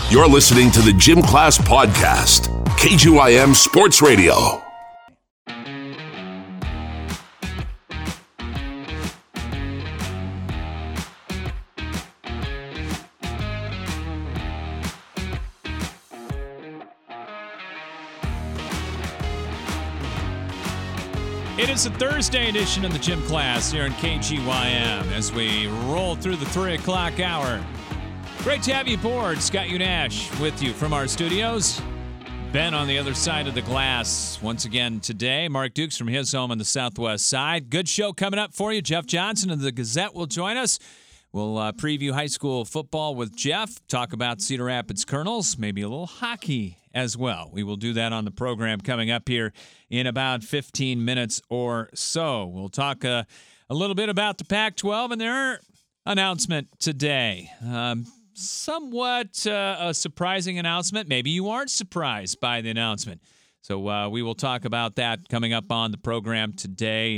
You're listening to the Gym Class Podcast, KGYM Sports Radio. It is a Thursday edition of the Gym Class here in KGYM as we roll through the 3 o'clock hour. Great to have you aboard. Scott Unash with you from our studios. Ben on the other side of the glass once again today. Mark Dukes from his home on the southwest side. Good show coming up for you. Jeff Johnson of the Gazette will join us. We'll preview high school football with Jeff, talk about Cedar Rapids Colonels, maybe a little hockey as well. We will do that on the program coming up here in about 15 minutes or so. We'll talk a little bit about the Pac-12 and their announcement today. Somewhat a surprising announcement. Maybe you aren't surprised by the announcement. So we will talk about that coming up on the program today.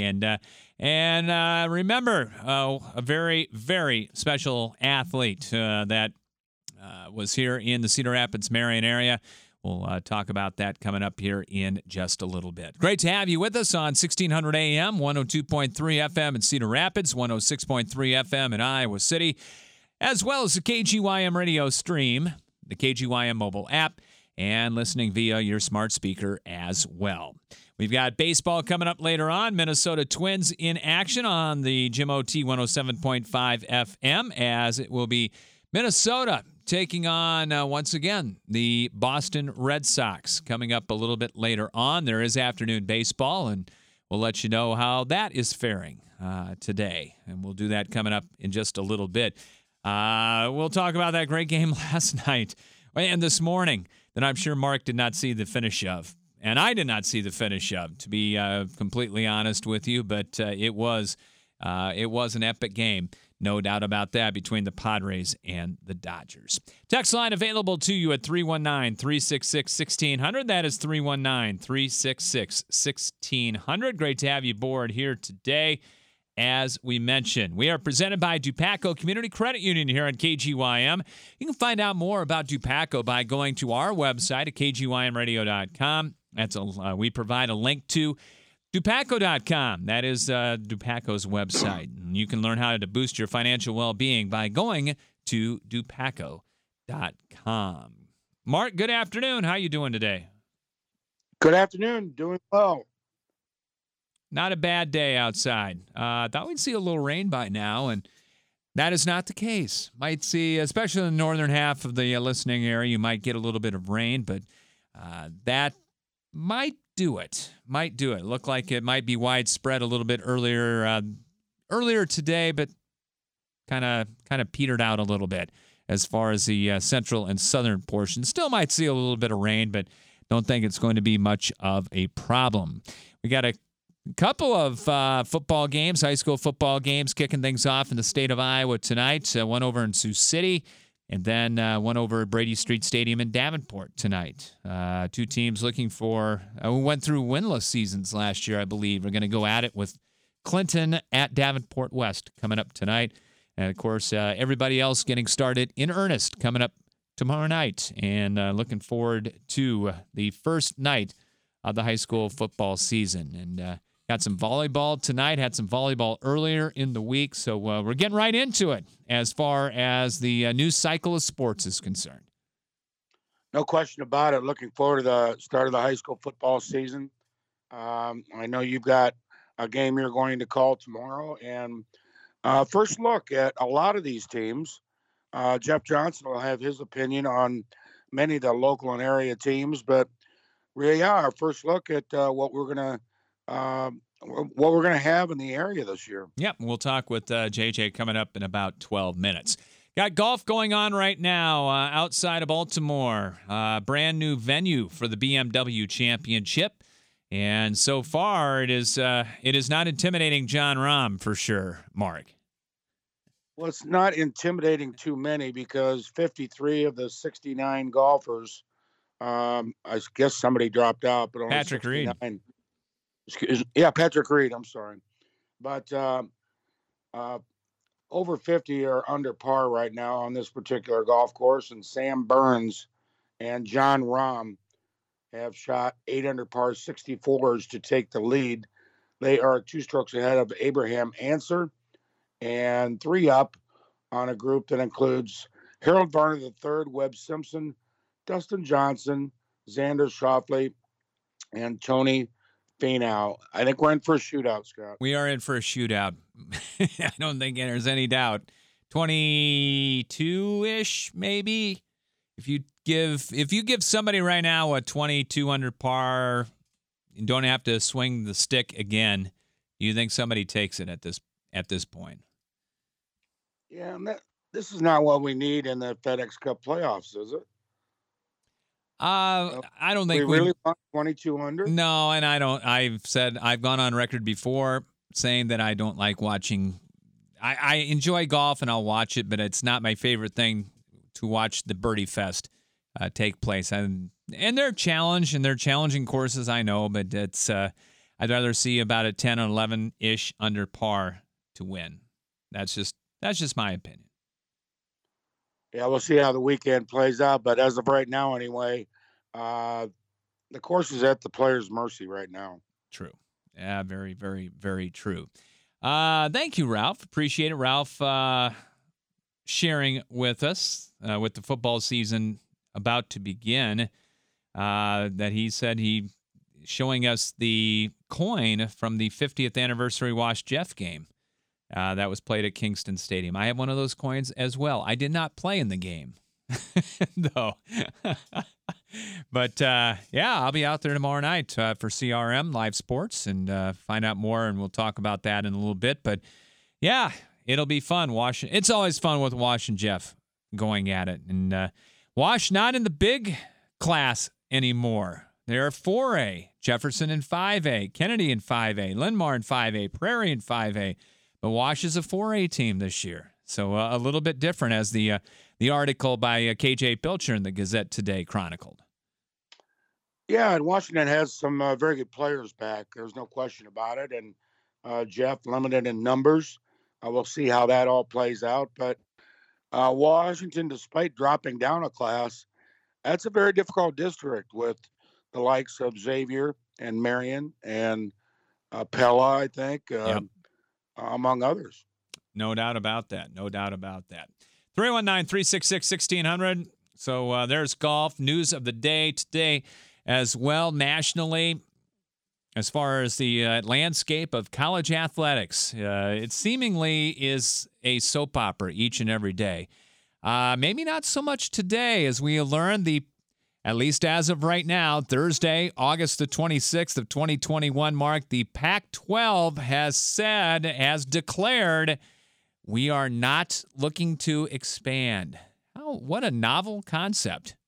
And remember, a very, very special athlete that was here in the Cedar Rapids, Marion area. We'll talk about that coming up here in just a little bit. Great to have you with us on 1600 AM, 102.3 FM in Cedar Rapids, 106.3 FM in Iowa City, as well as the KGYM radio stream, the KGYM mobile app, and listening via your smart speaker as well. We've got baseball coming up later on. Minnesota Twins in action on the Jim OT 107.5 FM, as it will be Minnesota taking on, once again, the Boston Red Sox coming up a little bit later on. There is afternoon baseball, and we'll let you know how that is faring today. And we'll do that coming up in just a little bit. We'll talk about that great game last night and this morning that I'm sure Mark did not see the finish of. And I did not see the finish of, to be completely honest with you. But it was an epic game. No doubt about that, between the Padres and the Dodgers. Text line available to you at 319-366-1600. That is 319-366-1600. Great to have you aboard here today. As we mentioned, we are presented by Dupaco Community Credit Union here on KGYM. You can find out more about Dupaco by going to our website at kgymradio.com. We provide a link to Dupaco.com. That is Dupaco's website. And you can learn how to boost your financial well-being by going to Dupaco.com. Mark, good afternoon. How you doing today? Good afternoon. Doing well. Not a bad day outside. Thought we'd see a little rain by now, and that is not the case. Might see, especially in the northern half of the listening area, you might get a little bit of rain, but that might do it. Looked like it might be widespread a little bit earlier today, but kind of petered out a little bit as far as the central and southern portion. Still might see a little bit of rain, but don't think it's going to be much of a problem. We got a couple of football games, high school football games, kicking things off in the state of Iowa tonight. One over in Sioux City, and then one over at Brady Street Stadium in Davenport tonight. Two teams looking for, we went through winless seasons last year, I believe. We're going to go at it with Clinton at Davenport West coming up tonight. And, of course, everybody else getting started in earnest coming up tomorrow night. And looking forward to the first night of the high school football season. And got some volleyball tonight, had some volleyball earlier in the week, so we're getting right into it as far as the new cycle of sports is concerned. No question about it. Looking forward to the start of the high school football season. I know you've got a game you're going to call tomorrow, and first look at a lot of these teams. Jeff Johnson will have his opinion on many of the local and area teams, but really, our first look at what we're going to have in the area this year. Yep, we'll talk with JJ coming up in about 12 minutes. Got golf going on right now outside of Baltimore. Brand new venue for the BMW Championship. And so far, it is not intimidating John Rahm for sure, Mark. Well, it's not intimidating too many because 53 of the 69 golfers, I guess somebody dropped out, but only Patrick 69. Reed. Yeah, Patrick Reed. I'm sorry, but over 50 are under par right now on this particular golf course, and Sam Burns and John Rahm have shot 8 under par 64s to take the lead. They are 2 strokes ahead of Abraham Answer and 3 up on a group that includes Harold Varner III, Webb Simpson, Dustin Johnson, Xander Schauffele, and Tony Finau. I think we're in for a shootout, Scott. We are in for a shootout. I don't think there's any doubt. 22-ish, maybe. If you give somebody right now a 22 under par, you don't have to swing the stick again. You think somebody takes it at this point? Yeah, and this is not what we need in the FedEx Cup playoffs, is it? I don't think we really want 22 under. No, and I don't. I've gone on record before saying that I don't like watching. I enjoy golf and I'll watch it, but it's not my favorite thing to watch the Birdie Fest take place. And they're challenged and they're challenging courses, I know, but it's I'd rather see about a 10 or 11-ish under par to win. That's just my opinion. Yeah, we'll see how the weekend plays out. But as of right now, anyway, the course is at the player's mercy right now. True. Yeah, very, very, very true. Thank you, Ralph. Appreciate it, Ralph, sharing with us with the football season about to begin. That he said he showing us the coin from the 50th anniversary Wash Jeff game. That was played at Kingston Stadium. I have one of those coins as well. I did not play in the game, though. But, yeah, I'll be out there tomorrow night for CRM Live Sports and find out more, and we'll talk about that in a little bit. But, yeah, it'll be fun. It's always fun with Wash and Jeff going at it. And Wash not in the big class anymore. They're 4A, Jefferson in 5A, Kennedy in 5A, Linmar in 5A, Prairie in 5A. But Wash is a 4A team this year, so a little bit different, as the article by KJ Pilcher in the Gazette today chronicled. Yeah, and Washington has some very good players back. There's no question about it. And Jeff, limited in numbers. We'll see how that all plays out. But Washington, despite dropping down a class, that's a very difficult district with the likes of Xavier and Marion and Pella, I think. Yep. Among others. No doubt about that. 319-366-1600. So there's golf news of the day today as well nationally as far as the landscape of college athletics. It seemingly is a soap opera each and every day. Maybe not so much today, as we learned at least as of right now, Thursday, August the 26th of 2021, Mark, the Pac-12 has declared we are not looking to expand. What a novel concept.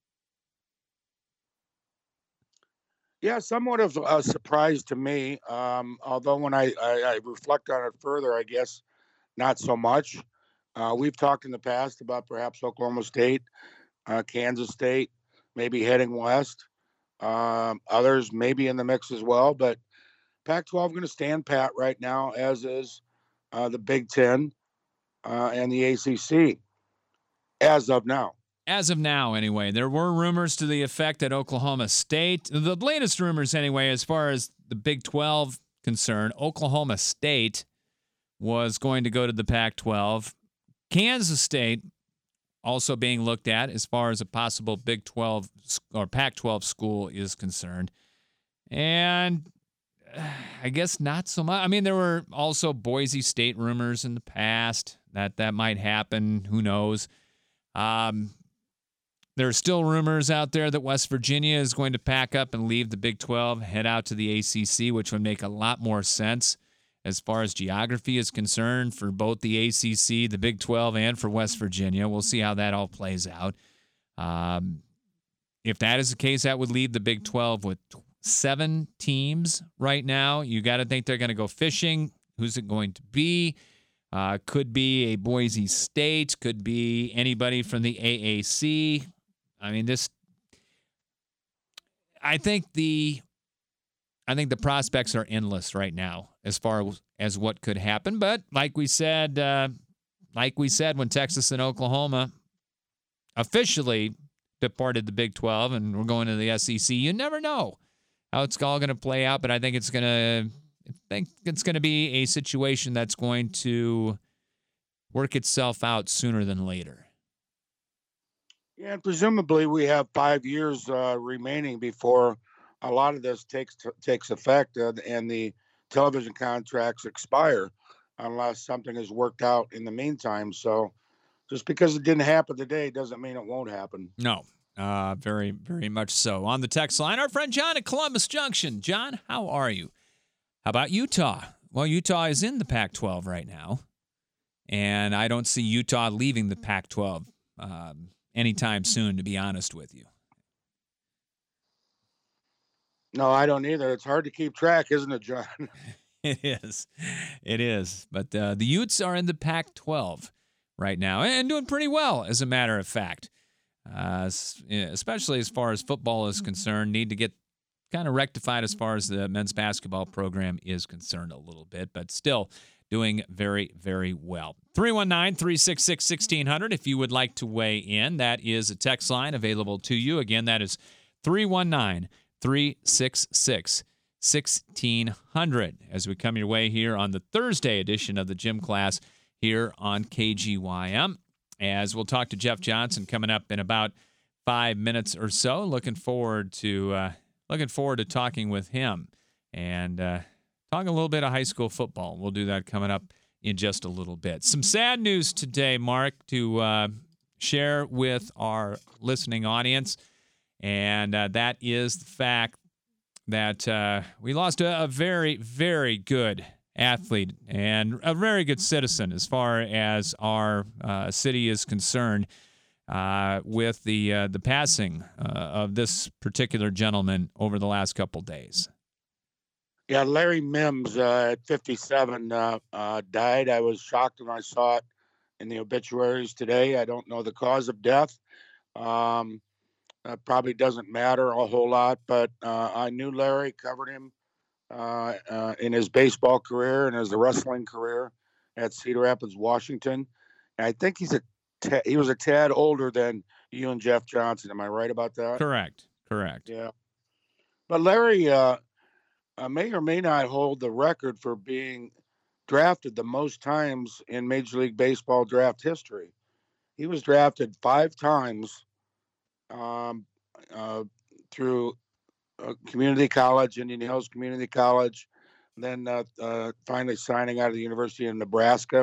Yeah, somewhat of a surprise to me. Although when I reflect on it further, I guess not so much. We've talked in the past about perhaps Oklahoma State, Kansas State, maybe heading west. Others maybe in the mix as well. But Pac-12 going to stand pat right now, as is the Big Ten and the ACC, as of now. As of now, anyway. There were rumors to the effect that Oklahoma State, the latest rumors anyway, as far as the Big 12 concerned, Oklahoma State was going to go to the Pac-12. Kansas State also being looked at as far as a possible Big 12 or Pac-12 school is concerned. And I guess not so much. I mean, there were also Boise State rumors in the past that might happen. Who knows? There are still rumors out there that West Virginia is going to pack up and leave the Big 12, head out to the ACC, which would make a lot more sense as far as geography is concerned for both the ACC, the Big 12, and for West Virginia. We'll see how that all plays out. If that is the case, that would leave the Big 12 with 7 teams right now. You got to think they're going to go fishing. Who's it going to be? Could be a Boise State. Could be anybody from the AAC. I mean, I think the prospects are endless right now as far as what could happen. But like we said, like we said, when Texas and Oklahoma officially departed the Big 12 and we're going to the SEC, you never know how it's all going to play out, but I think it's going to be a situation that's going to work itself out sooner than later. Yeah, and presumably we have 5 years remaining before a lot of this takes effect and the television contracts expire unless something is worked out in the meantime. So just because it didn't happen today doesn't mean it won't happen. No, very, very much so. On the text line, our friend John at Columbus Junction. John, how are you? How about Utah? Well, Utah is in the Pac-12 right now, and I don't see Utah leaving the Pac-12 anytime soon, to be honest with you. No, I don't either. It's hard to keep track, isn't it, John? It is. It is. But the Utes are in the Pac-12 right now and doing pretty well, as a matter of fact. Especially as far as football is concerned, need to get kind of rectified as far as the men's basketball program is concerned a little bit, but still doing very, very well. 319-366-1600 if you would like to weigh in. That is a text line available to you. Again, that is 319-366-1600 as we come your way here on the Thursday edition of the Gym Class here on KGYM. As we'll talk to Jeff Johnson coming up in about 5 minutes or so. Looking forward to talking with him and talking a little bit of high school football. We'll do that coming up in just a little bit. Some sad news today, Mark, to share with our listening audience, and that is the fact that we lost a very, very good athlete and a very good citizen as far as our city is concerned with the passing of this particular gentleman over the last couple days. Yeah, Larry Mims at 57 died. I was shocked when I saw it in the obituaries today. I don't know the cause of death. Probably doesn't matter a whole lot, but I knew Larry, covered him in his baseball career and his wrestling career at Cedar Rapids, Washington. And I think he was a tad older than you and Jeff Johnson. Am I right about that? Correct. Yeah. But Larry may or may not hold the record for being drafted the most times in Major League Baseball draft history. He was drafted 5 times through community college, Indian Hills Community College, and then finally signing out of the University of Nebraska.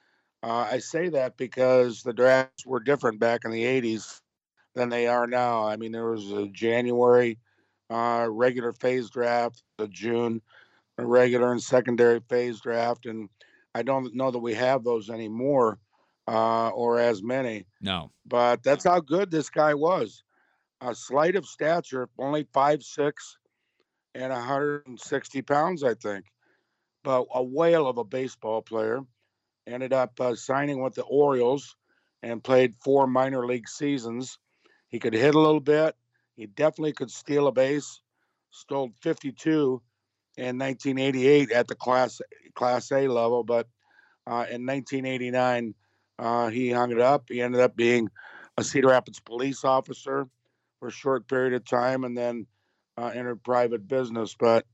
I say that because the drafts were different back in the 80s than they are now. I mean, there was a January regular phase draft, a June a regular and secondary phase draft, and I don't know that we have those anymore or as many. No. But that's how good this guy was. A slight of stature, only 5'6" and 160 pounds, I think. But a whale of a baseball player. Ended up signing with the Orioles and played 4 minor league seasons. He could hit a little bit. He definitely could steal a base. Stole 52 in 1988 at the Class A level, but in 1989 he hung it up. He ended up being a Cedar Rapids police officer for a short period of time, and then entered private business. But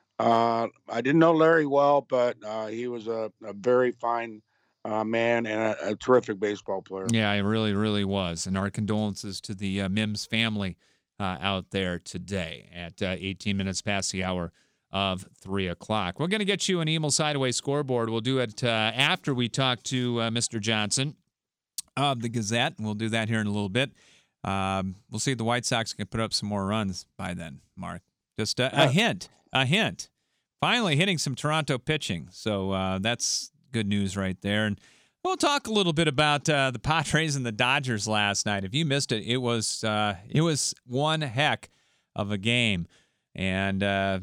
I didn't know Larry well, but he was a very fine man and a terrific baseball player. Yeah, he really, really was. And our condolences to the Mims family out there today at 18 minutes past the hour of 3 o'clock. We're going to get you an Emil Sideaway scoreboard. We'll do it after we talk to Mr. Johnson of the Gazette, and we'll do that here in a little bit. We'll see if the White Sox can put up some more runs by then, Mark. Just a hint. Finally hitting some Toronto pitching. So that's good news right there. And we'll talk a little bit about the Padres and the Dodgers last night. If you missed it, it was one heck of a game. And a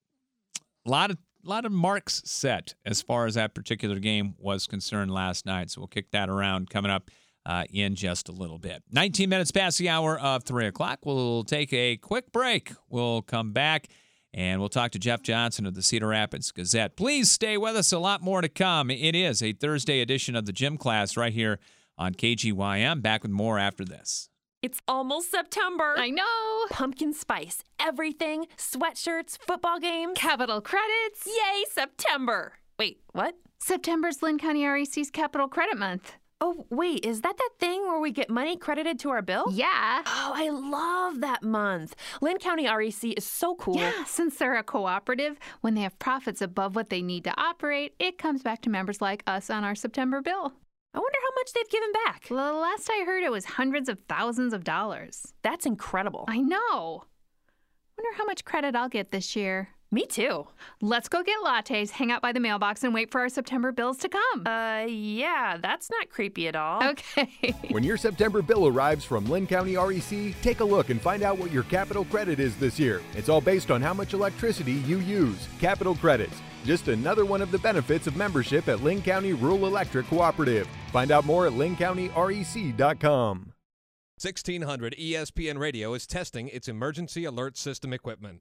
lot of marks set as far as that particular game was concerned last night. So we'll kick that around coming up in just a little bit. 19 minutes past the hour of 3 o'clock. We'll take a quick break. We'll come back And we'll talk to Jeff Johnson of the Cedar Rapids Gazette. Please stay with us. A lot more to come. It is a Thursday edition of the Gym Class right here on KGYM. Back with more after this. It's almost September. I know. Pumpkin spice, everything, sweatshirts, football games. Capital credits. Yay, September. Wait, what? September's Lynn County REC's Capital Credit Month. Oh, wait, is that thing where we get money credited to our bill? Yeah. Oh, I love that month. Lynn County REC is so cool. Yeah, since they're a cooperative, when they have profits above what they need to operate, it comes back to members like us on our September bill. I wonder how much they've given back. Well, last I heard, it was hundreds of thousands of dollars. That's incredible. I know. Wonder how much credit I'll get this year. Me too. Let's go get lattes, hang out by the mailbox, and wait for our September bills to come. Yeah, that's not creepy at all. Okay. When your September bill arrives from Lynn County REC, take a look and find out what your capital credit is this year. It's all based on how much electricity you use. Capital credits. Just another one of the benefits of membership at Lynn County Rural Electric Cooperative. Find out more at lynncounty.rec.com. 1600 ESPN Radio is testing its emergency alert system equipment.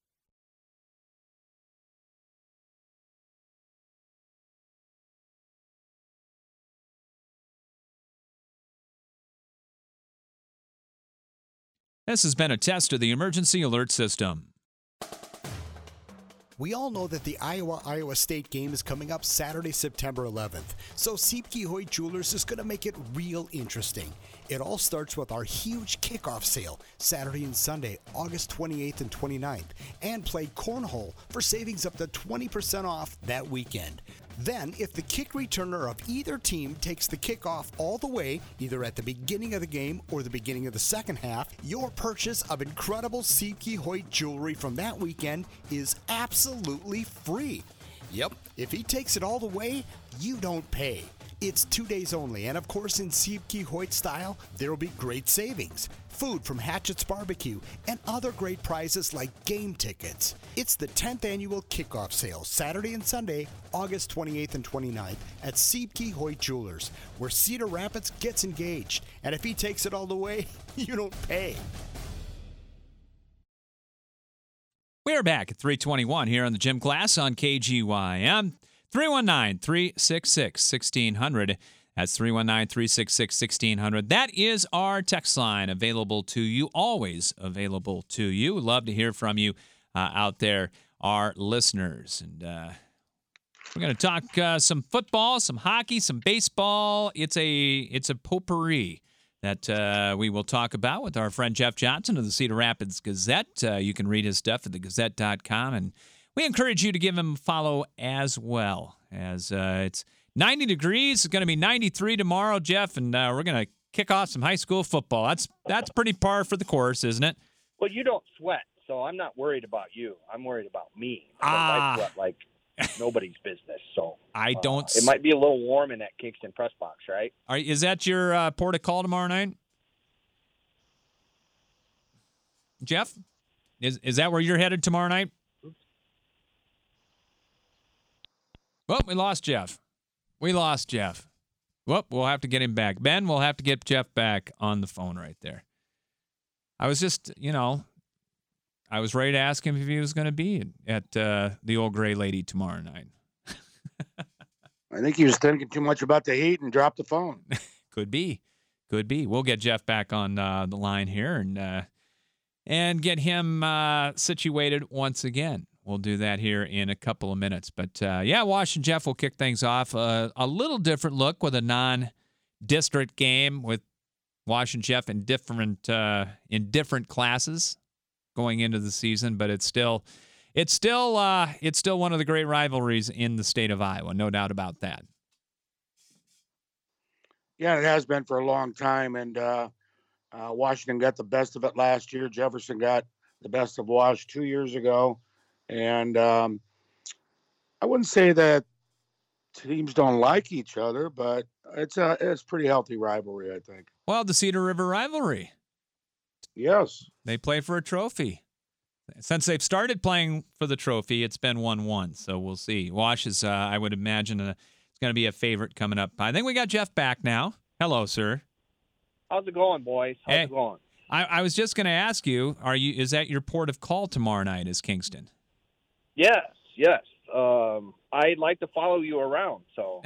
This has been a test of the emergency alert system. We all know that the Iowa State game is coming up Saturday, September 11th. So Siebke Hoyt Jewelers is going to make it real interesting. It all starts with our huge kickoff sale, Saturday and Sunday, August 28th and 29th, and play cornhole for savings up to 20% off that weekend. Then, if the kick returner of either team takes the kickoff all the way, either at the beginning of the game or the beginning of the second half, your purchase of incredible Siebke Hoyt jewelry from that weekend is absolutely free. Yep, if he takes it all the way, you don't pay. It's 2 days only, and of course in Siebke Hoyt style, there will be great savings. Food from Hatchett's Barbecue, and other great prizes like game tickets. It's the 10th annual kickoff sale, Saturday and Sunday, August 28th and 29th at Siebke Hoyt Jewelers, where Cedar Rapids gets engaged. And if he takes it all the way, you don't pay. We're back at 321 here on the Gym Class on KGYM. 319-366-1600. That's 319-366-1600. That is our text line, available to you, always available to you. We'd love to hear from you out there, our listeners. And we're going to talk some football, some hockey, some baseball. It's a potpourri that we will talk about with our friend Jeff Johnson of the Cedar Rapids Gazette. You can read his stuff at thegazette.com, and we encourage you to give him a follow as well, as it's 90 degrees. It's going to be 93 tomorrow, Jeff, and we're going to kick off some high school football. That's pretty par for the course, isn't it? Well, you don't sweat, so I'm not worried about you. I'm worried about me. I sweat like nobody's business. So I don't. It might be a little warm in that Kingston press box, right? Is that your port of call tomorrow night, Jeff? Is that where you're headed tomorrow night? Well, we lost Jeff. Well, we'll have to get him back. Ben, we'll have to get Jeff back on the phone right there. I was just, I was ready to ask him if he was going to be at the Old Gray Lady tomorrow night. I think he was thinking too much about the heat and dropped the phone. Could be. We'll get Jeff back on the line here and get him situated once again. We'll do that here in a couple of minutes. But, Wash and Jeff will kick things off. A little different look with a non-district game with Wash and Jeff in different classes going into the season. But it's still one of the great rivalries in the state of Iowa. No doubt about that. Yeah, it has been for a long time. And Washington got the best of it last year. Jefferson got the best of Wash 2 years ago. And I wouldn't say that teams don't like each other, but it's pretty healthy rivalry, I think. Well, the Cedar River rivalry. Yes. They play for a trophy. Since they've started playing for the trophy, it's been 1-1. So we'll see. Wash is, I would imagine, it's going to be a favorite coming up. I think we got Jeff back now. Hello, sir. How's it going, boys? How's it going? I was just going to ask you, is that your port of call tomorrow night, is Kingston? Yes. I'd like to follow you around, so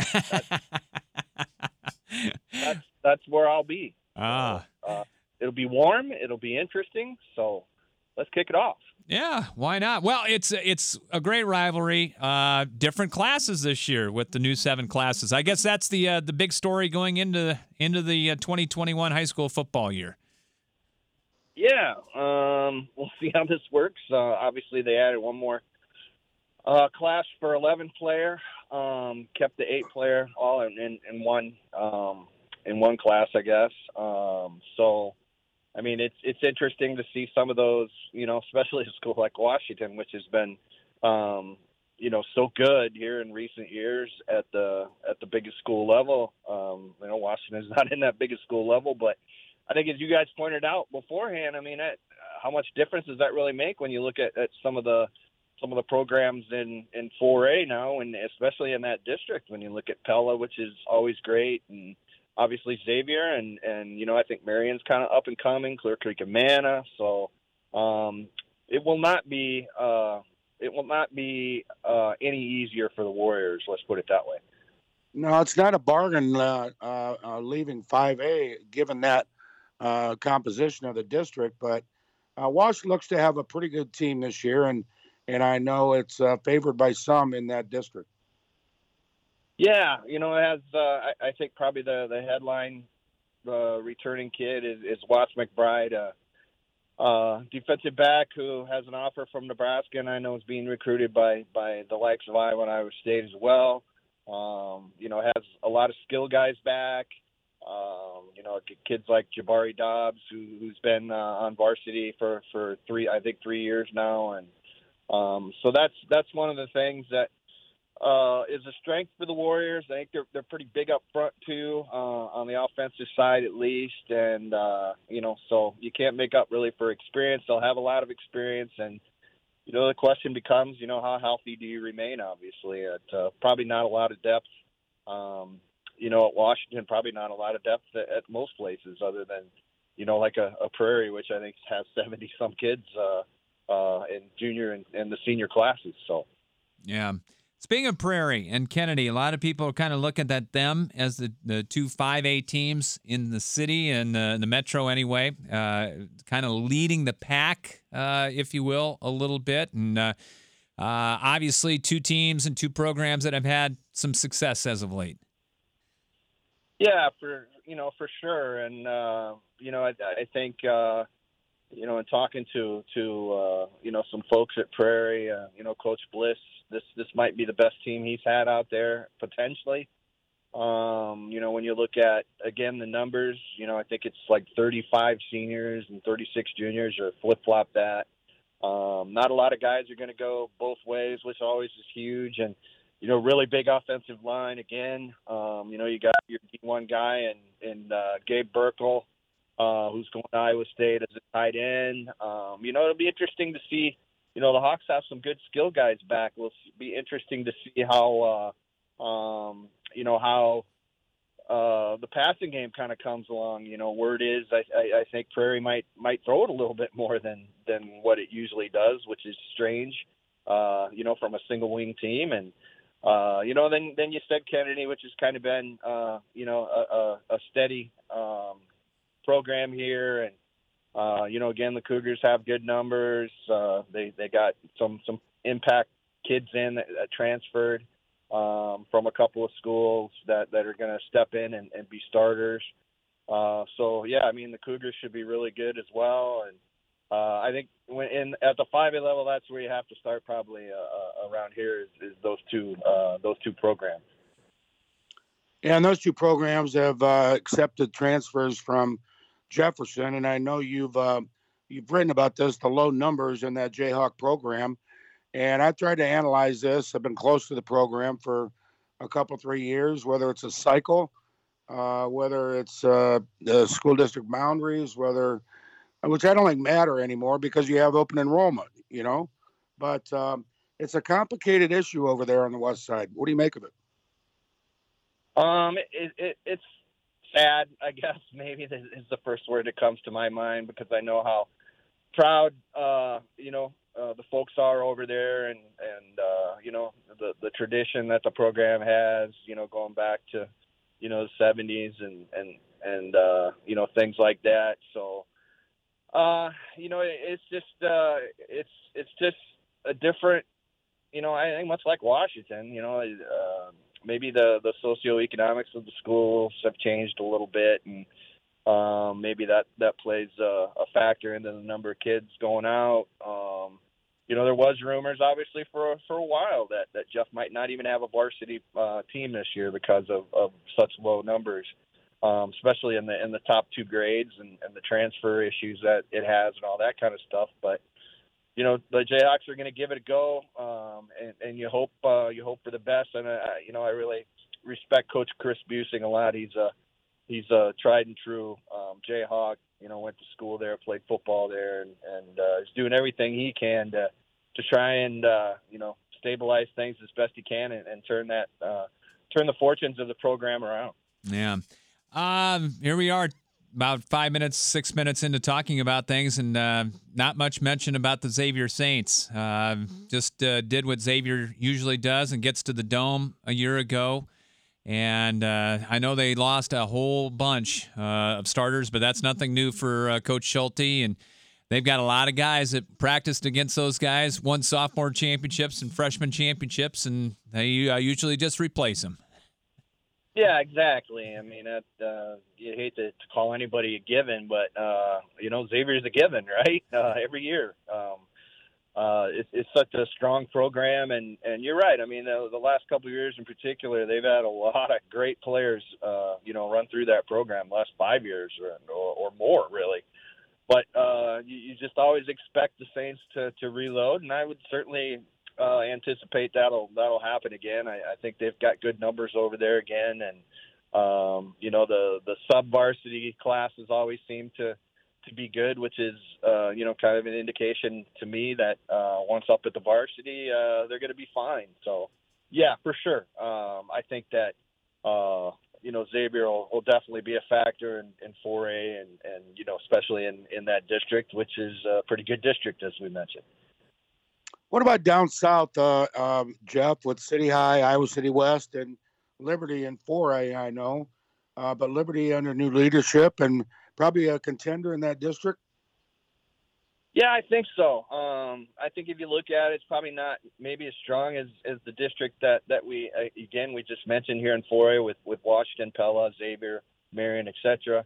that's where I'll be. It'll be warm. It'll be interesting. So let's kick it off. Yeah, why not? Well, it's a great rivalry. Different classes this year with the new 7 classes. I guess that's the big story going into the 2021 high school football year. Yeah, we'll see how this works. Obviously, they added one more class for 11 player. Kept the 8 player all in one class, I guess. So, I mean, it's interesting to see some of those, especially a school like Washington, which has been, so good here in recent years at the biggest school level. Washington's not in that biggest school level, but I think as you guys pointed out beforehand, I mean, how much difference does that really make when you look at some of the programs in 4A now, and especially in that district when you look at Pella, which is always great, and obviously Xavier, and I think Marion's kind of up and coming, Clear Creek and Manna. So it will not be any easier for the Warriors. Let's put it that way. No, it's not a bargain leaving 5A, given that composition of the district. But Wash looks to have a pretty good team this year, and I know it's favored by some in that district. Yeah, it has. I think probably the headline returning kid is Watts McBride, defensive back who has an offer from Nebraska, and I know is being recruited by the likes of Iowa and Iowa State as well. Has a lot of skill guys back. Kids like Jabari Dobbs, who's been on varsity for 3 years now, and so that's one of the things that is a strength for the Warriors. I think they're pretty big up front too, on the offensive side at least, and so you can't make up really for experience. They'll have a lot of experience, and the question becomes, how healthy do you remain? Obviously, at probably not a lot of depth. At Washington, probably not a lot of depth at most places, other than like a Prairie, which I think has 70 some kids in junior and the senior classes. So, yeah. Speaking of Prairie and Kennedy, a lot of people are kind of looking at them as the 2 5A teams in the city and the metro anyway, kind of leading the pack, if you will, a little bit. And obviously 2 teams and 2 programs that have had some success as of late. Yeah, for sure. And, I think, in talking to some folks at Prairie, Coach Bliss, this might be the best team he's had out there potentially. When you look at, again, the numbers, I think it's like 35 seniors and 36 juniors, or flip-flop that. Not a lot of guys are going to go both ways, which always is huge. And, really big offensive line again. You got your D1 guy and Gabe Burkle, who's going to Iowa State as a tight end. It'll be interesting to see. The Hawks have some good skill guys back. It'll be interesting to see how the passing game kind of comes along. Word is I think Prairie might throw it a little bit more than what it usually does, which is strange. From a single wing team, and then you said Kennedy, which has kind of been a steady program here, and again, the Cougars have good numbers. They got some impact kids in that transferred from a couple of schools that are going to step in and be starters. So yeah, I mean, the Cougars should be really good as well. And I think at the 5A level, that's where you have to start probably around here is those two programs. Yeah, and those 2 programs have accepted transfers from Jefferson, and I know you've written about this, the low numbers in that Jayhawk program, and I've tried to analyze this. I've been close to the program for a couple, 3 years, whether it's a cycle, whether it's the school district boundaries, which I don't think matter anymore because you have open enrollment, but it's a complicated issue over there on the west side. What do you make of it? It's sad, I guess, maybe is the first word that comes to my mind, because I know how proud, the folks are over there, and the tradition that the program has, going back to the 70s and things like that. So it's just a different, I think much like Washington, maybe the socioeconomics of the schools have changed a little bit, and maybe that plays a factor into the number of kids going out. There was rumors, obviously, for a while that Jeff might not even have a varsity team this year because of such low numbers, especially in the top 2 grades and the transfer issues that it has and all that kind of stuff. But the Jayhawks are going to give it a go, and you hope for the best. And I really respect Coach Chris Busing a lot. He's a tried and true Jayhawk. Went to school there, played football there, and is doing everything he can to try and stabilize things as best he can and turn the fortunes of the program around. Yeah. Here we are, about 6 minutes into talking about things, and not much mention about the Xavier Saints. Just did what Xavier usually does and gets to the Dome a year ago. And I know they lost a whole bunch of starters, but that's nothing new for Coach Schulte. And they've got a lot of guys that practiced against those guys, won sophomore championships and freshman championships, and they usually just replace them. Yeah, exactly. I mean, you hate to call anybody a given, but, Xavier's a given, right? Every year. It's such a strong program, and you're right. I mean, the last couple of years in particular, they've had a lot of great players, run through that program. Last 5 years or more, really. But you just always expect the Saints to reload, and I would certainly anticipate that'll happen again. I think they've got good numbers over there again, and the sub-varsity classes always seem to be good, which is kind of an indication to me that once up at the varsity, they're going to be fine. So yeah, for sure. I think that Xavier will definitely be a factor in 4A and especially in that district, which is a pretty good district, as we mentioned. What about down south, Jeff, with City High, Iowa City West, and Liberty in 4A, I know, but Liberty under new leadership and probably a contender in that district? Yeah, I think so. I think if you look at it, it's probably not maybe as strong as the district that we just mentioned here in 4A with Washington, Pella, Xavier, Marion, etc.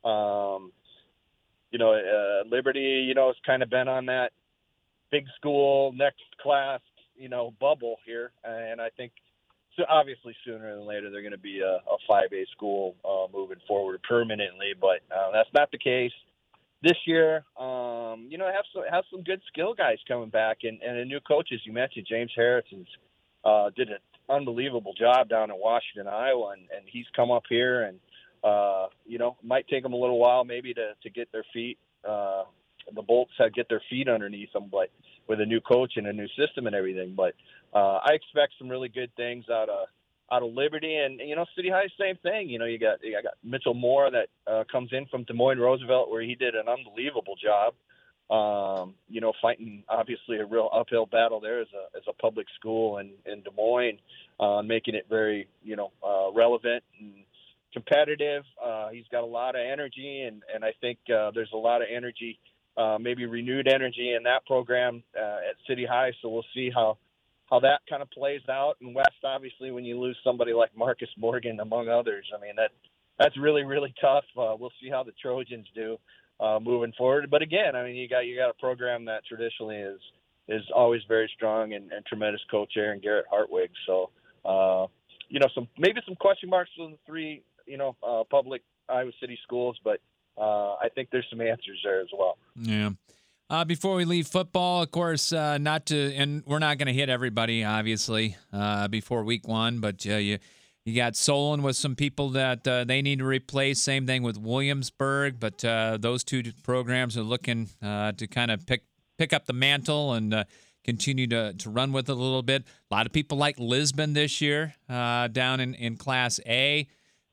Liberty, has kind of been on that big school, next class, bubble here. And I think obviously sooner than later they're going to be a 5A school moving forward permanently, but that's not the case this year. Have some good skill guys coming back and a new coach, as you mentioned. James Harrison's did an unbelievable job down in Washington, Iowa, and he's come up here and might take them a little while maybe to get their feet. The Bolts get their feet underneath them, but with a new coach and a new system and everything. But I expect some really good things out of Liberty, and City High, same thing. You got Mitchell Moore that comes in from Des Moines Roosevelt, where he did an unbelievable job. Fighting obviously a real uphill battle there as a public school in Des Moines, making it very relevant and competitive. He's got a lot of energy, and I think there's a lot of energy. Maybe renewed energy in that program at City High. So we'll see how that kind of plays out. And West, obviously, when you lose somebody like Marcus Morgan, among others, I mean, that's really, really tough. We'll see how the Trojans do moving forward. But again, I mean, you got a program that traditionally is always very strong and tremendous coach Aaron Garrett Hartwig. So, some question marks for the three, public Iowa City schools, but I think there's some answers there as well. Yeah. Before we leave football, of course, and we're not going to hit everybody, obviously, before week 1, but you got Solon with some people that they need to replace. Same thing with Williamsburg, but those two programs are looking to kind of pick up the mantle and continue to run with it a little bit. A lot of people like Lisbon this year down in Class A.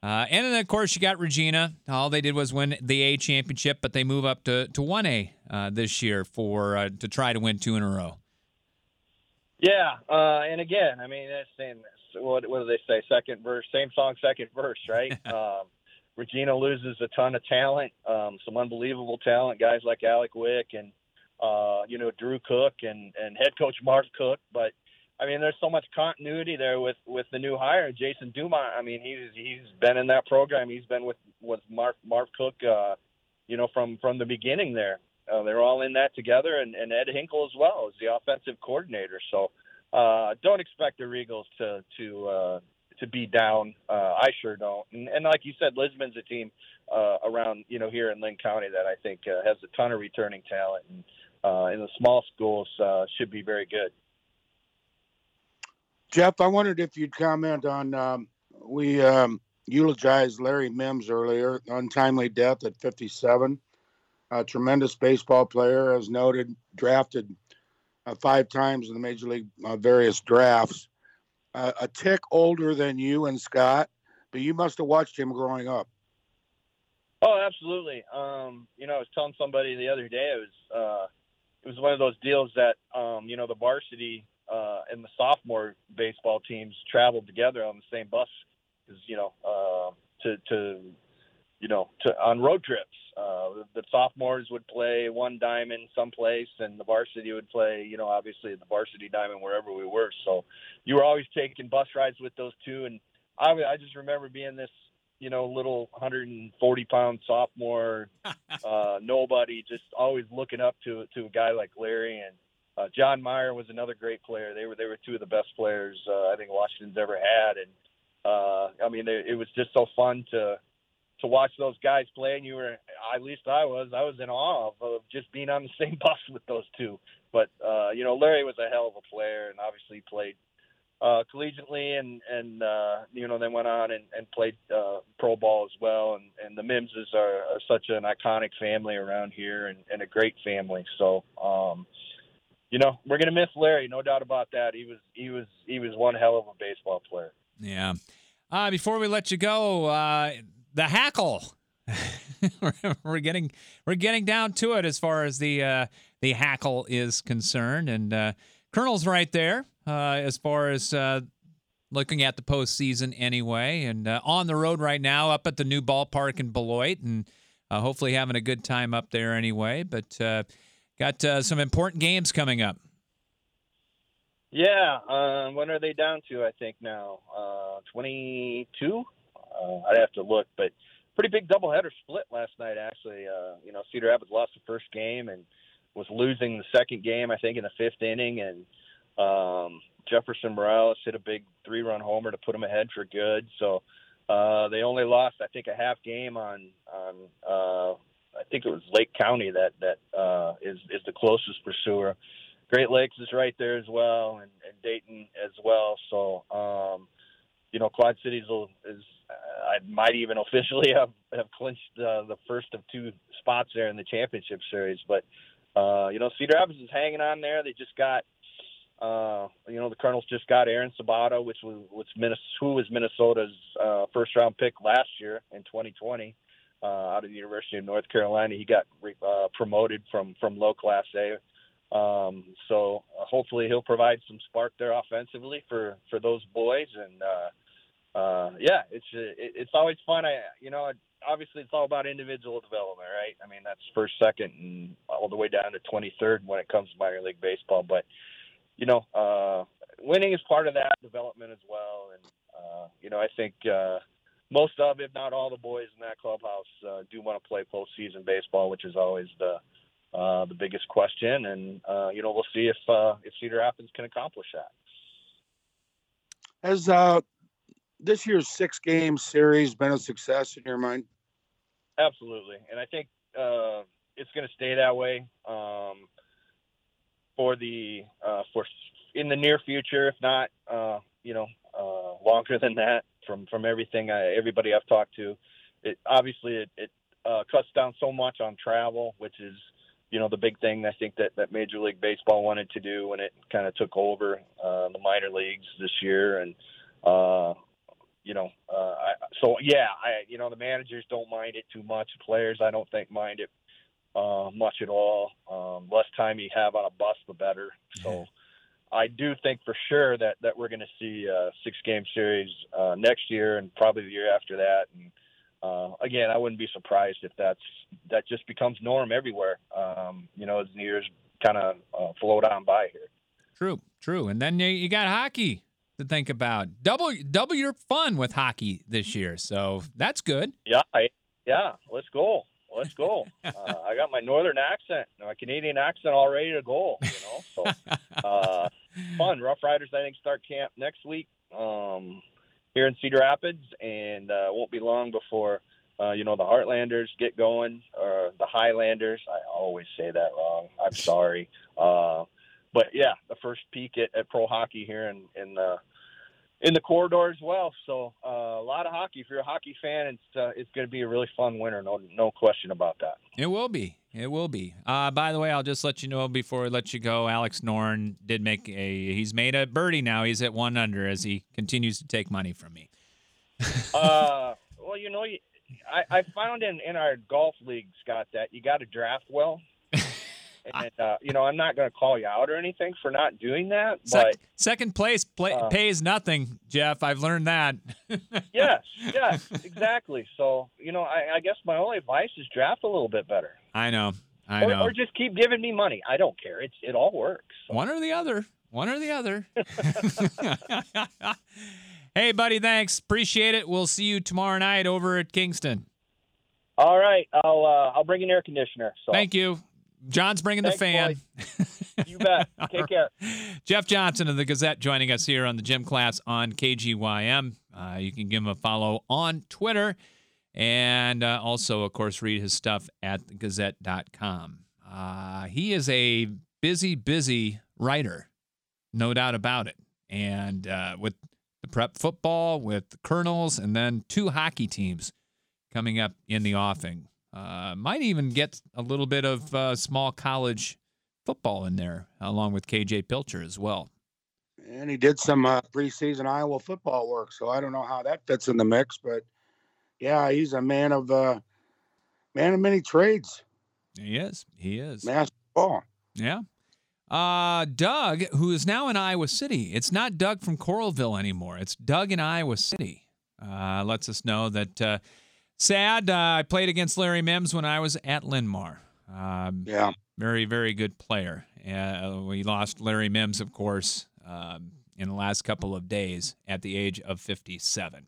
And then, of course, you got Regina. All they did was win the A championship, but they move up to 1A this year to try to win 2 in a row. Yeah, and again, I mean, that's saying, what do they say? Second verse, same song, second verse, right? Regina loses a ton of talent, some unbelievable talent, guys like Alec Wick and Drew Cook and head coach Marv Cook. But I mean, there's so much continuity there with the new hire, Jason Dumont. I mean, he's been in that program. He's been with Marv Cook, from the beginning there. They're all in that together, and Ed Hinkle as well as the offensive coordinator. So don't expect the Regals to be down. I sure don't. And like you said, Lisbon's a team around here in Lynn County that I think has a ton of returning talent, and in the small schools should be very good. Jeff, I wondered if you'd comment on we eulogized Larry Mims earlier, untimely death at 57. A tremendous baseball player, as noted, drafted 5 times in the Major League various drafts. A tick older than you and Scott, but you must have watched him growing up. Oh, absolutely. I was telling somebody the other day, it was one of those deals that, the varsity and the sophomore baseball teams traveled together on the same bus, on road trips. The sophomores would play one diamond someplace, and the varsity would play, obviously the varsity diamond wherever we were. So you were always taking bus rides with those two. And I just remember being this, little 140-pound sophomore, nobody, just always looking up to a guy like Larry. And John Meyer was another great player. They were 2 of the best players I think Washington's ever had. And it was just so fun to watch those guys play, and I was in awe of just being on the same bus with those two. But Larry was a hell of a player, and obviously played collegiately, and then went on and played pro ball as well. And the Mimses are such an iconic family around here, and a great family. So we're gonna miss Larry, no doubt about that. He was one hell of a baseball player. Yeah. Before we let you go, the hackle. we're getting down to it as far as the hackle is concerned, and Colonel's right there as far as looking at the postseason anyway, and on the road right now up at the new ballpark in Beloit, and hopefully having a good time up there anyway. But got some important games coming up. Yeah, when are they down to? I think now 22. I'd have to look, but pretty big doubleheader split last night, actually. Cedar Rapids lost the first game and was losing the second game, I think, in the 5th inning. And Jefferson Morales hit a big 3-run homer to put them ahead for good. So they only lost, I think, a half game on I think it was Lake County that is the closest pursuer. Great Lakes is right there as well, and Dayton as well. So, Quad Cities I might even officially have clinched the first of 2 spots there in the championship series. But, Cedar Rapids is hanging on there. They just got, the Colonels just got Aaron Sabato, who was Minnesota's first-round pick last year in 2020 out of the University of North Carolina. He got promoted from low Class A. So hopefully he'll provide some spark there offensively for those boys. And, it's always fun. Obviously it's all about individual development, right? I mean, that's first, second, and all the way down to 23rd when it comes to minor league baseball. But, winning is part of that development as well. And, I think most of, if not all, the boys in that clubhouse do want to play postseason baseball, which is always the biggest question. And, we'll see if Cedar Rapids can accomplish that. Has this year's 6-game series been a success in your mind? Absolutely. And I think it's going to stay that way for in the near future, if not, longer than that from everything everybody I've talked to. It cuts down so much on travel, which is, the big thing I think that Major League Baseball wanted to do when it kind of took over the minor leagues this year. And, so So yeah, the managers don't mind it too much. Players, I don't think mind it much at all. Less time you have on a bus, the better. So I do think for sure that we're going to see a 6-game series next year and probably the year after that. And again, I wouldn't be surprised if that just becomes norm everywhere. As the years kind of float on by here. True. And then you got hockey to think about. Double your fun with hockey this year, so that's good. Yeah, let's go. I got my northern accent, my Canadian accent all ready to go. So fun. Rough Riders, I think, start camp next week here in Cedar Rapids, and won't be long before the Heartlanders get going, or the Highlanders. I always say that wrong. I'm sorry. But yeah, the first peek at pro hockey here in the corridor as well. So a lot of hockey. If you're a hockey fan, it's going to be a really fun winter. No question about that. It will be. By the way, I'll just let you know before we let you go, Alex Norn he's made a birdie now. He's at 1 under as he continues to take money from me. Well, I found in our golf league, Scott, that you got to draft well. And, I'm not going to call you out or anything for not doing that. But second place pays nothing, Jeff. I've learned that. Yes, exactly. So, I guess my only advice is draft a little bit better. I know. Or just keep giving me money. I don't care. It all works. So. One or the other. Hey, buddy, thanks. Appreciate it. We'll see you tomorrow night over at Kingston. All right. I'll bring an air conditioner. So. Thank you. John's bringing Thanks, the fan. You bet. Take care. Jeff Johnson of the Gazette joining us here on the Gym Class on KGYM. You can give him a follow on Twitter and also, of course, read his stuff at thegazette.com. He is a busy writer, no doubt about it. And with the prep football, with the Colonels, and then 2 hockey teams coming up in the offing. Might even get a little bit of small college football in there, along with KJ Pilcher as well. And he did some preseason Iowa football work, so I don't know how that fits in the mix. But yeah, he's a man of many trades. He is. Master ball. Yeah. Doug, who is now in Iowa City. It's not Doug from Coralville anymore. It's Doug in Iowa City. Lets us know that. Sad. I played against Larry Mims when I was at Linn-Mar. Yeah. Very, very good player. We lost Larry Mims, of course, in the last couple of days at the age of 57.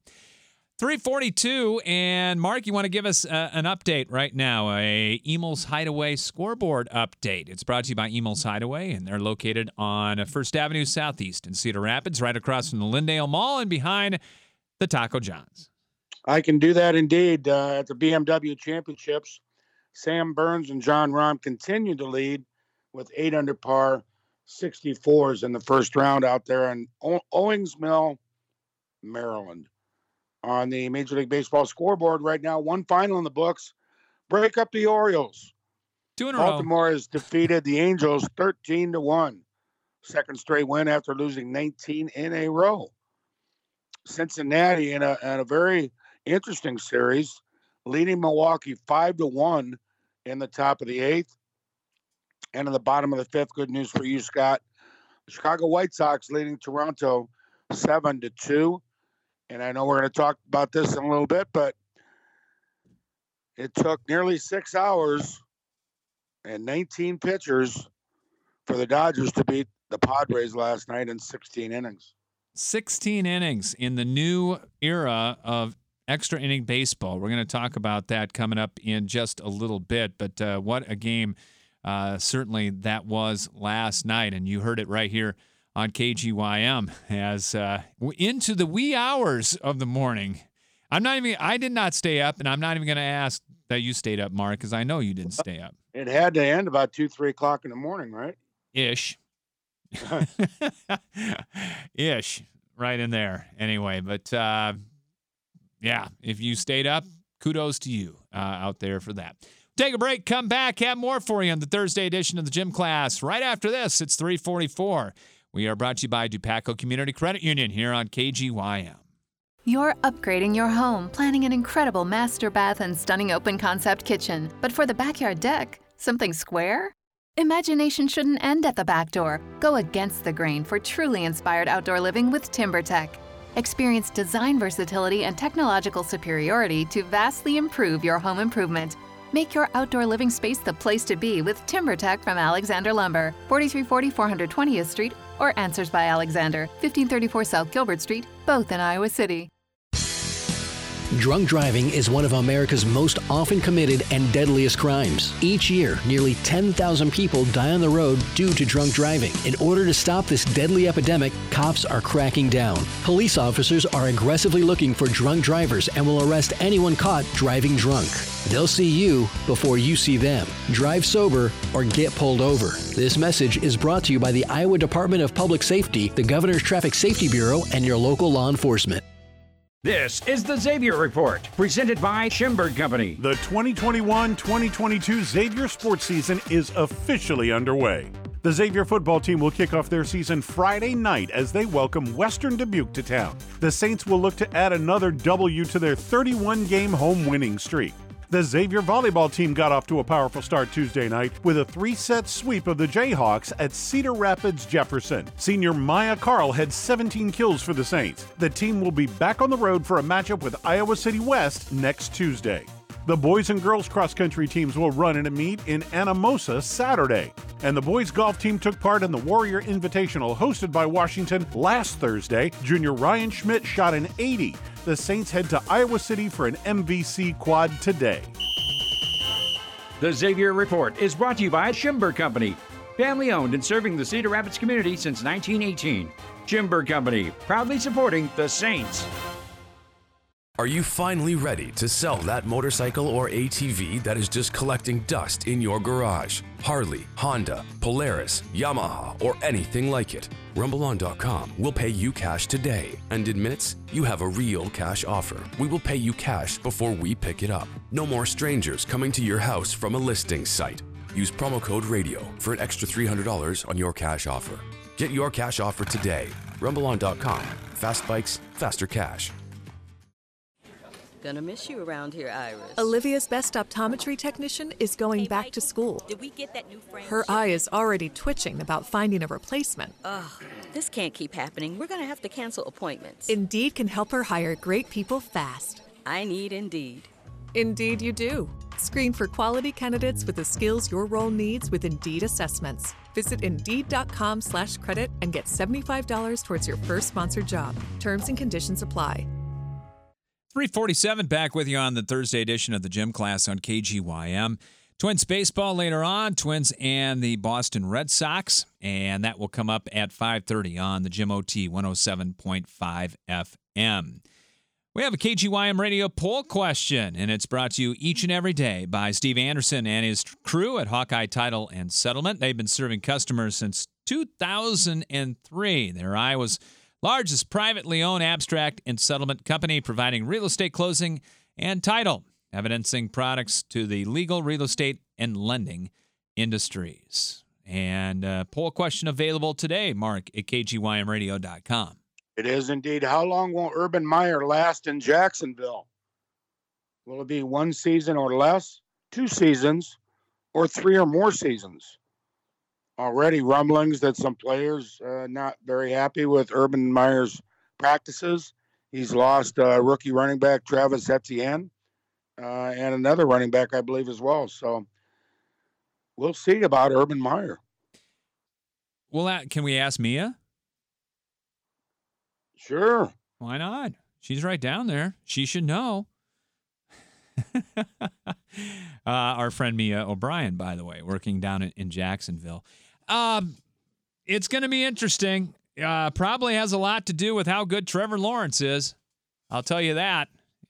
3:42, and Mark, you want to give us an update right now, a Emil's Hideaway scoreboard update. It's brought to you by Emil's Hideaway, and they're located on 1st Avenue Southeast in Cedar Rapids, right across from the Lyndale Mall and behind the Taco John's. I can do that indeed. At the BMW Championships, Sam Burns and John Rahm continue to lead with 8 under par 64s in the first round out there in Owings Mill, Maryland. On the Major League Baseball scoreboard right now, 1 final in the books. Break up the Orioles. 2 in a row. Baltimore has defeated the Angels 13-1. Second straight win after losing 19 in a row. Cincinnati in a very interesting series, leading Milwaukee 5-1 in the top of the 8th. And in the bottom of the 5th, good news for you, Scott. The Chicago White Sox leading Toronto 7-2. And I know we're going to talk about this in a little bit, but it took nearly 6 hours and 19 pitchers for the Dodgers to beat the Padres last night in 16 innings. 16 innings in the new era of extra inning baseball. We're going to talk about that coming up in just a little bit, but what a game certainly that was last night, and you heard it right here on KGYM as into the wee hours of the morning. I did not stay up, and I'm not even going to ask that you stayed up, Mark, because I know you didn't stay up. It had to end about 2-3 o'clock in the morning, right? Ish. Ish. Right in there. Anyway, but yeah, if you stayed up, kudos to you out there for that. Take a break, come back, have more for you on the Thursday edition of the Gym Class. Right after this, it's 3:44. We are brought to you by Dupaco Community Credit Union here on KGYM. You're upgrading your home, planning an incredible master bath and stunning open concept kitchen. But for the backyard deck, something square? Imagination shouldn't end at the back door. Go against the grain for truly inspired outdoor living with TimberTech. Experience design versatility and technological superiority to vastly improve your home improvement. Make your outdoor living space the place to be with TimberTech from Alexander Lumber, 4340 420th Street, or Answers by Alexander, 1534 South Gilbert Street, both in Iowa City. Drunk driving is one of America's most often committed and deadliest crimes. Each year, nearly 10,000 people die on the road due to drunk driving. In order to stop this deadly epidemic, cops are cracking down. Police officers are aggressively looking for drunk drivers and will arrest anyone caught driving drunk. They'll see you before you see them. Drive sober or get pulled over. This message is brought to you by the Iowa Department of Public Safety, the Governor's Traffic Safety Bureau, and your local law enforcement. This is the Xavier Report, presented by Schimberg Company. The 2021-2022 Xavier sports season is officially underway. The Xavier football team will kick off their season Friday night as they welcome Western Dubuque to town. The Saints will look to add another W to their 31-game home winning streak. The Xavier volleyball team got off to a powerful start Tuesday night with a 3-set sweep of the Jayhawks at Cedar Rapids Jefferson. Senior Maya Carl had 17 kills for the Saints. The team will be back on the road for a matchup with Iowa City West next Tuesday. The boys and girls cross-country teams will run in a meet in Anamosa Saturday. And the boys golf team took part in the Warrior Invitational hosted by Washington last Thursday. Junior Ryan Schmidt shot an 80. The Saints head to Iowa City for an MVC quad today. The Xavier Report is brought to you by Schimberg Company, family owned and serving the Cedar Rapids community since 1918. Schimberg Company, proudly supporting the Saints. Are you finally ready to sell that motorcycle or ATV that is just collecting dust in your garage? Harley, Honda, Polaris, Yamaha, or anything like it? RumbleOn.com will pay you cash today, and in minutes, you have a real cash offer. We will pay you cash before we pick it up. No more strangers coming to your house from a listing site. Use promo code RADIO for an extra $300 on your cash offer. Get your cash offer today. RumbleOn.com. Fast bikes, faster cash. Gonna miss you around here, Iris. Olivia's best optometry technician is going back to school. Did we get that new frame? Her eye is already twitching about finding a replacement. Ugh, this can't keep happening. We're gonna have to cancel appointments. Indeed can help her hire great people fast. I need Indeed. Indeed you do. Screen for quality candidates with the skills your role needs with Indeed assessments. Visit Indeed.com/credit and get $75 towards your first sponsored job. Terms and conditions apply. 347 back with you on the Thursday edition of the Gym Class on KGYM. Twins baseball later on, Twins and the Boston Red Sox, and that will come up at 5:30 on the Gym OT 107.5 FM. We have a KGYM radio poll question, and it's brought to you each and every day by Steve Anderson and his crew at Hawkeye Title and Settlement. They've been serving customers since 2003. They're Iowa's largest privately owned abstract and settlement company, providing real estate closing and title, evidencing products to the legal, real estate, and lending industries. And poll question available today, Mark, at KGYMradio.com. It is indeed. How long will Urban Meyer last in Jacksonville? Will it be one season or less, 2 seasons, or 3 or more seasons? Already rumblings that some players not very happy with Urban Meyer's practices. He's lost rookie running back Travis Etienne and another running back, I believe, as well. So we'll see about Urban Meyer. Well, can we ask Mia? Sure. Why not? She's right down there. She should know. Our friend Mia O'Brien, by the way, working down in Jacksonville. It's going to be interesting. Probably has a lot to do with how good Trevor Lawrence is. I'll tell you that.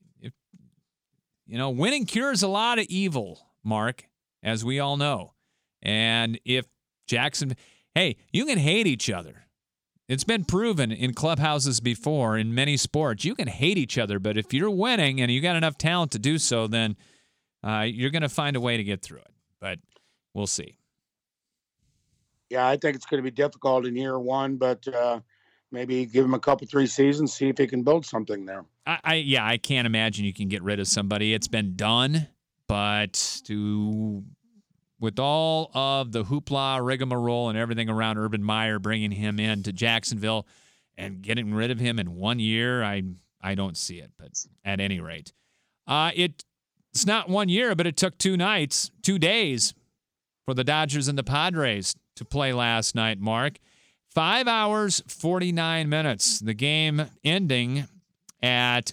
Winning cures a lot of evil, Mark, as we all know. And if hey, you can hate each other. It's been proven in clubhouses before, in many sports. You can hate each other, but if you're winning and you got enough talent to do so, then you're going to find a way to get through it. But we'll see. Yeah, I think it's going to be difficult in year one, but maybe give him a couple, 3 seasons, see if he can build something there. I can't imagine you can get rid of somebody. It's been done, but with all of the hoopla, rigmarole, and everything around Urban Meyer bringing him in to Jacksonville and getting rid of him in 1 year, I don't see it. But at any rate, it's not 1 year, but it took 2 days for the Dodgers and the Padres to play last night, Mark. 5 hours, 49 minutes. The game ending at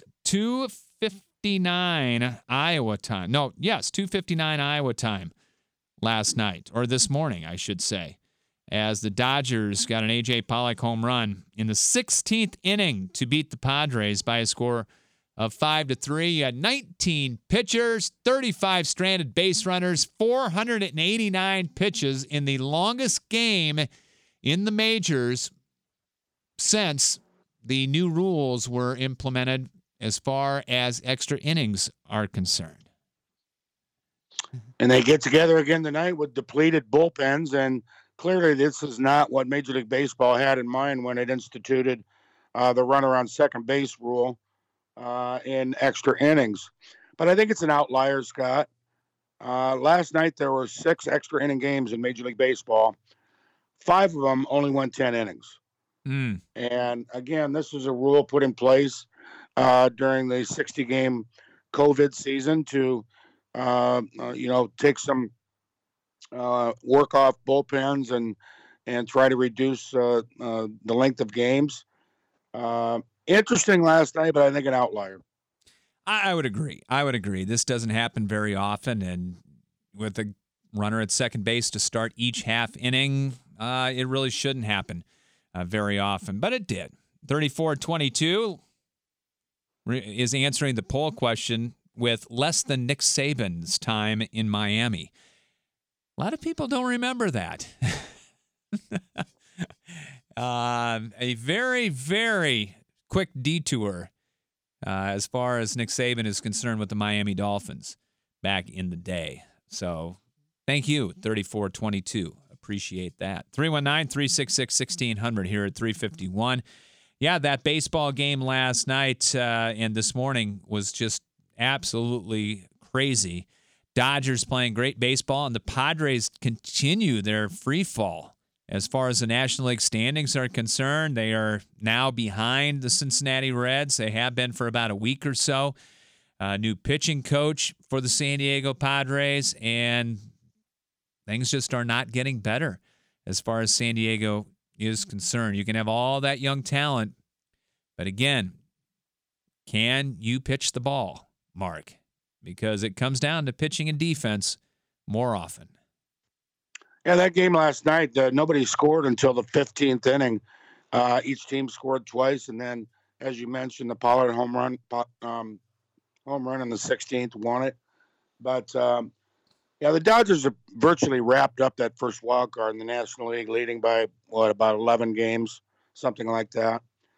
2:59 Iowa time. 2:59 Iowa time last night, or this morning, I should say, as the Dodgers got an A.J. Pollock home run in the 16th inning to beat the Padres by a score of 5-3. You had 19 pitchers, 35 stranded base runners, 489 pitches in the longest game in the majors since the new rules were implemented as far as extra innings are concerned. And they get together again tonight with depleted bullpens, and clearly this is not what Major League Baseball had in mind when it instituted the runner on second base rule in extra innings. But I think it's an outlier, Scott. Last night there were 6 extra inning games in Major League Baseball. 5 of them only went 10 innings. And again, this was a rule put in place during the 60-game COVID season to, take some work off bullpens and try to reduce the length of games. Interesting last night, but I think an outlier. I would agree. This doesn't happen very often, and with a runner at second base to start each half inning, it really shouldn't happen very often, but it did. 34-22 is answering the poll question with less than Nick Saban's time in Miami. A lot of people don't remember that. A very, very quick detour as far as Nick Saban is concerned with the Miami Dolphins back in the day. So thank you, 34-22. Appreciate that. 319-366-1600 here at 351. Yeah, that baseball game last night and this morning was just absolutely crazy. Dodgers playing great baseball, and the Padres continue their free fall. As far as the National League standings are concerned, they are now behind the Cincinnati Reds. They have been for about a week or so. New pitching coach for the San Diego Padres, and things just are not getting better as far as San Diego is concerned. You can have all that young talent, but again, can you pitch the ball, Mark? Because it comes down to pitching and defense more often. Yeah, that game last night, nobody scored until the 15th inning. Each team scored twice, and then, as you mentioned, the Pollard home run in the 16th won it. But the Dodgers have virtually wrapped up that first wild card in the National League, leading by about 11 games, something like that.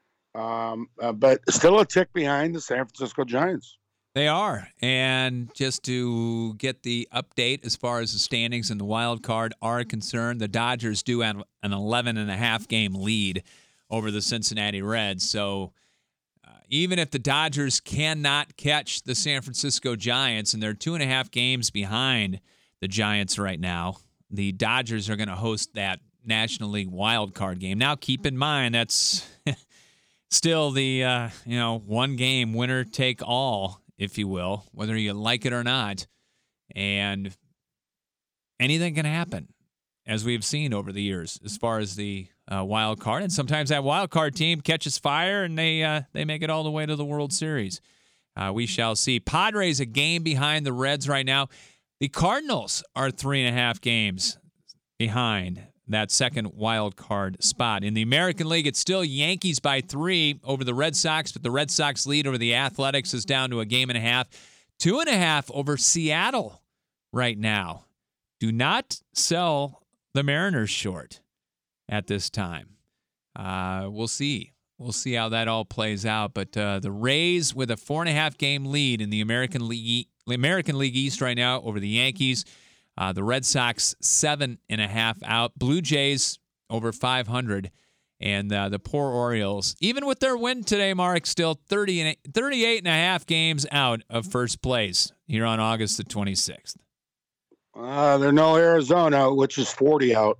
But still a tick behind the San Francisco Giants. They are. And just to get the update as far as the standings and the wild card are concerned, the Dodgers do have an 11.5 game lead over the Cincinnati Reds. So even if the Dodgers cannot catch the San Francisco Giants, and they're 2.5 games behind the Giants right now, the Dodgers are going to host that National League wild card game. Now, keep in mind that's still the one game winner take all, if you will, whether you like it or not. And anything can happen, as we've seen over the years, as far as the wild card. And sometimes that wild card team catches fire and they make it all the way to the World Series. We shall see. Padres a game behind the Reds right now. The Cardinals are 3.5 games behind that second wild card spot. In the American League, it's still Yankees by 3 over the Red Sox, but the Red Sox lead over the Athletics is down to 1.5 games. 2.5 over Seattle right now. Do not sell the Mariners short at this time. We'll see. We'll see how that all plays out. But the Rays with a 4.5 game lead in the American League East right now over the Yankees. The Red Sox 7.5 out. Blue Jays over 500 And the poor Orioles, even with their win today, Mark, still 38 and a half games out of first place here on August the 26th. They're no Arizona, which is 40 out.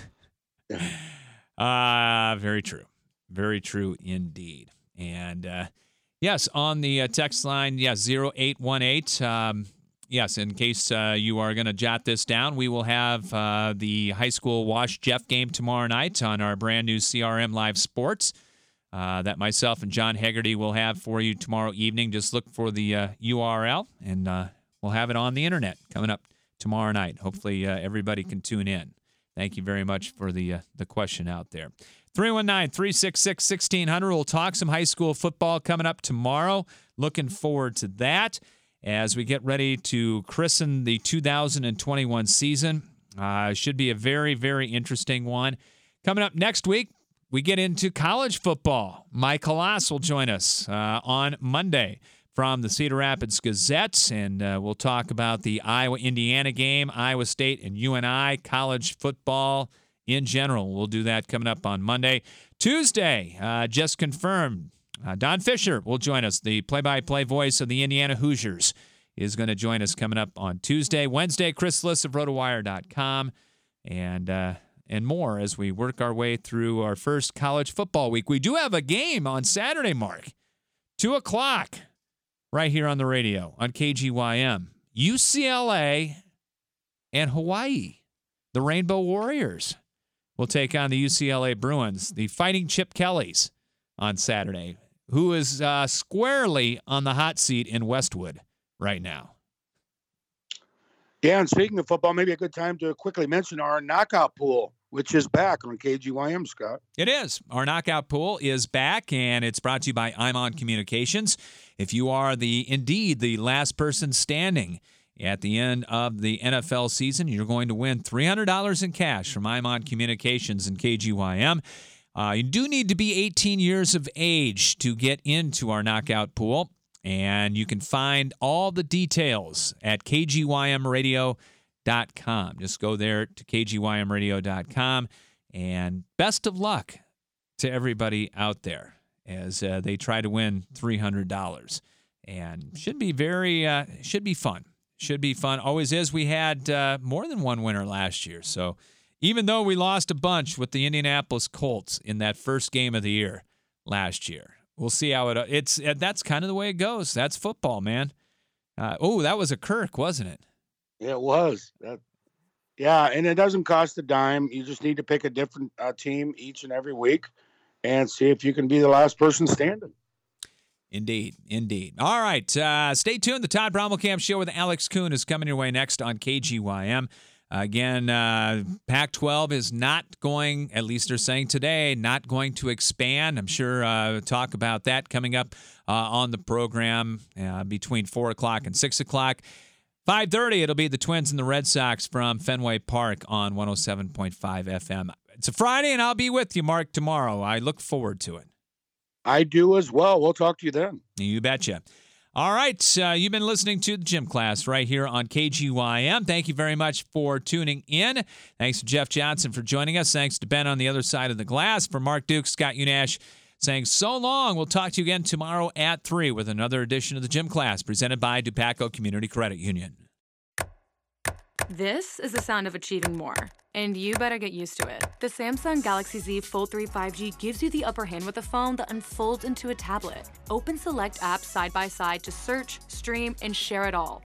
Very true. Very true indeed. And yes, on the text line, 0818. Yes, in case you are going to jot this down, we will have the high school Wash Jeff game tomorrow night on our brand new CRM Live Sports that myself and John Hegarty will have for you tomorrow evening. Just look for the URL, and we'll have it on the internet coming up tomorrow night. Hopefully everybody can tune in. Thank you very much for the question out there. 319-366-1600. We'll talk some high school football coming up tomorrow. Looking forward to that as we get ready to christen the 2021 season. Should be a very, very interesting one. Coming up next week, we get into college football. Mike Halas will join us on Monday from the Cedar Rapids Gazette, and we'll talk about the Iowa-Indiana game, Iowa State and UNI, college football in general. We'll do that coming up on Monday. Tuesday, just confirmed, Don Fisher will join us. The play-by-play voice of the Indiana Hoosiers is going to join us coming up on Tuesday. Wednesday, Chris Liss of RotoWire.com, and more as we work our way through our first college football week. We do have a game on Saturday, Mark, 2 o'clock. Right here on the radio on KGYM. UCLA and Hawaii. The Rainbow Warriors will take on the UCLA Bruins, the Fighting Chip Kellys, on Saturday, who is squarely on the hot seat in Westwood right now. Yeah, and speaking of football, maybe a good time to quickly mention our knockout pool, which is back on KGYM, Scott. It is. Our knockout pool is back, and it's brought to you by Imon Communications. If you are indeed the last person standing at the end of the NFL season, you're going to win $300 in cash from Imon Communications and KGYM. You do need to be 18 years of age to get into our knockout pool, and you can find all the details at KGYMradio.com. Just go there to KGYMradio.com, and best of luck to everybody out there as they try to win $300. And should be fun. Should be fun. Always is. We had more than one winner last year. So even though we lost a bunch with the Indianapolis Colts in that first game of the year last year, we'll see how that's kind of the way it goes. That's football, man. That was a Kirk, wasn't it? Yeah, it was. Yeah, and it doesn't cost a dime. You just need to pick a different team each and every week and see if you can be the last person standing. Indeed. All right, stay tuned. The Todd Brommelkamp Show with Alex Kuhn is coming your way next on KGYM. Again, Pac-12 is not going, at least they're saying today, not going to expand. I'm sure we'll talk about that coming up on the program between 4 o'clock and 6 o'clock. 5:30, it'll be the Twins and the Red Sox from Fenway Park on 107.5 FM. It's a Friday, and I'll be with you, Mark, tomorrow. I look forward to it. I do as well. We'll talk to you then. You betcha. All right, you've been listening to the Gym Class right here on KGYM. Thank you very much for tuning in. Thanks to Jeff Johnson for joining us. Thanks to Ben on the other side of the glass. For Mark Duke, Scott Unash saying so long. We'll talk to you again tomorrow at 3 with another edition of the Gym Class presented by Dupaco Community Credit Union. This is the sound of achieving more, and you better get used to it. The Samsung Galaxy Z Fold 3 5G gives you the upper hand with a phone that unfolds into a tablet. Open select apps side by side to search, stream, and share it all.